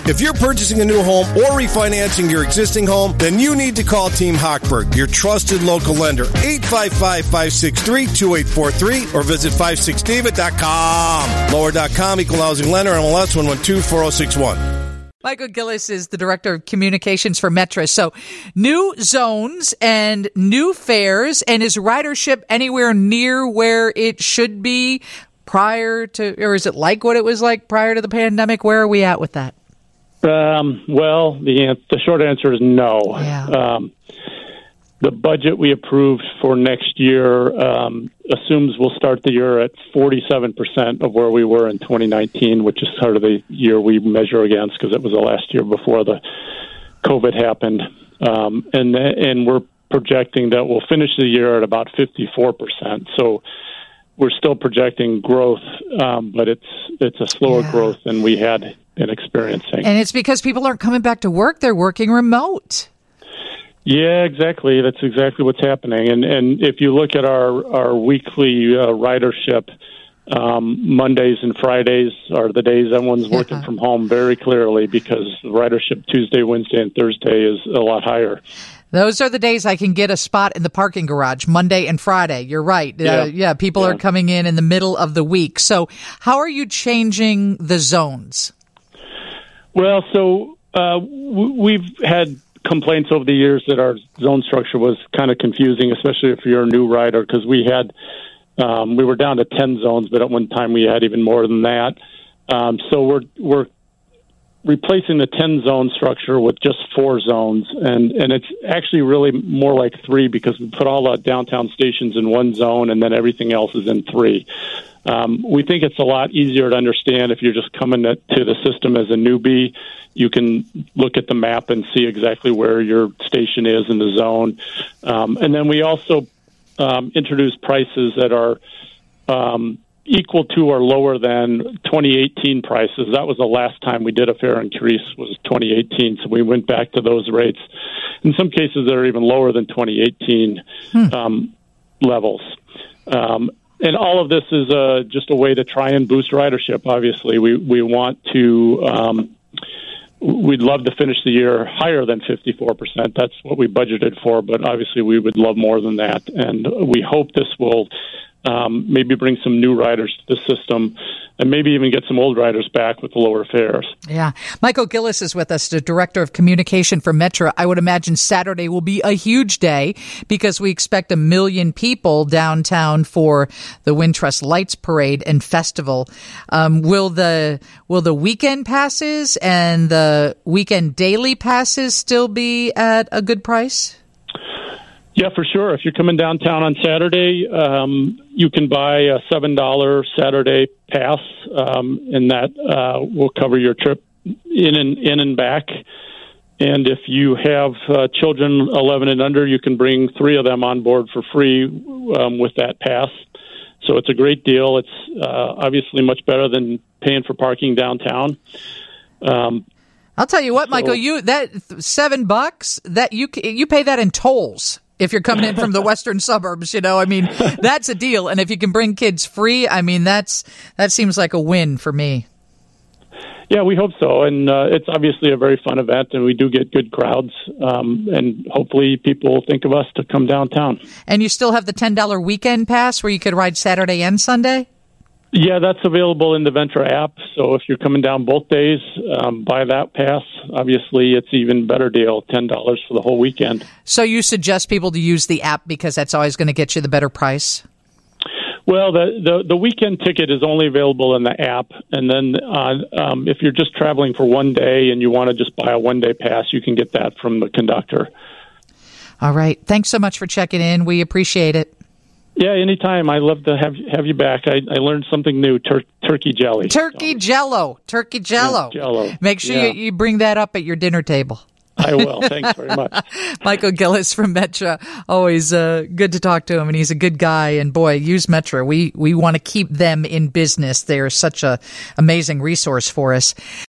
If you're purchasing a new home or refinancing your existing home, then you need to call Team Hochberg, your trusted local lender. 855-563-2843 or visit 56david.com. Lower.com, equal housing lender, MLS 1124061. Michael Gillis is the Director of Communications for Metra. So new zones and new fares, and is ridership anywhere near where it should be prior to, or is it like what it was like prior to the pandemic? Where are we at with that? Well, the short answer is no. Yeah. The budget we approved for next year assumes we'll start the year at 47% of where we were in 2019, which is sort of the year we measure against because it was the last year before the COVID happened. And we're projecting that we'll finish the year at about 54%. So we're still projecting growth, but it's a slower growth than we had been experiencing. And it's because people aren't coming back to work. They're working remote. Yeah, exactly. That's exactly what's happening. And if you look at our weekly ridership, Mondays and Fridays are the days everyone's working from home very clearly because ridership Tuesday, Wednesday, and Thursday is a lot higher. Those are the days I can get a spot in the parking garage, Monday and Friday. You're right. People are coming in the middle of the week. So how are you changing the zones? Well, so we've had complaints over the years that our zone structure was kind of confusing, especially if you're a new rider, because we were down to 10 zones, but at one time we had even more than that. So we're replacing the 10 zone structure with just 4 zones, and it's actually really more like 3 because we put all the downtown stations in one zone and then everything else is in 3. We think it's a lot easier to understand if you're just coming to the system as a newbie. You can look at the map and see exactly where your station is in the zone. And then we also introduce prices that are equal to or lower than 2018 prices. That was the last time we did a fare increase was 2018, so we went back to those rates. In some cases, they're even lower than 2018 levels. And all of this is just a way to try and boost ridership. Obviously, we want to. We'd love to finish the year higher than 54%. That's what we budgeted for, but obviously we would love more than that. And we hope this will maybe bring some new riders to the system and maybe even get some old riders back with the lower fares. Yeah. Michael Gillis is with us, the Director of Communication for Metra. I would imagine Saturday will be a huge day because we expect 1 million people downtown for the Wintrust Lights Parade and Festival. Will the weekend passes and the weekend daily passes still be at a good price? Yeah, for sure. If you're coming downtown on Saturday, you can buy a $7 Saturday pass, and that will cover your trip in and back. And if you have children 11 and under, you can bring 3 of them on board for free with that pass. So it's a great deal. It's obviously much better than paying for parking downtown. I'll tell you what, Michael, that $7 that you pay that in tolls. If you're coming in from the western suburbs, that's a deal. And if you can bring kids free, that seems like a win for me. Yeah, we hope so. And it's obviously a very fun event, and we do get good crowds. And hopefully people will think of us to come downtown. And you still have the $10 weekend pass where you could ride Saturday and Sunday? Yeah, that's available in the Ventra app. So if you're coming down both days, buy that pass. Obviously, it's an even better deal, $10 for the whole weekend. So you suggest people to use the app because that's always going to get you the better price? Well, the weekend ticket is only available in the app. And then if you're just traveling for one day and you want to just buy a one-day pass, you can get that from the conductor. All right. Thanks so much for checking in. We appreciate it. Yeah, anytime. I love to have you back. I learned something new, turkey jelly. Turkey Jello. Yeah, Jello. Make sure you bring that up at your dinner table. I will. Thanks very much. Michael Gillis from Metra. Always good to talk to him, and he's a good guy. And boy, use Metra. We want to keep them in business. They're such a amazing resource for us.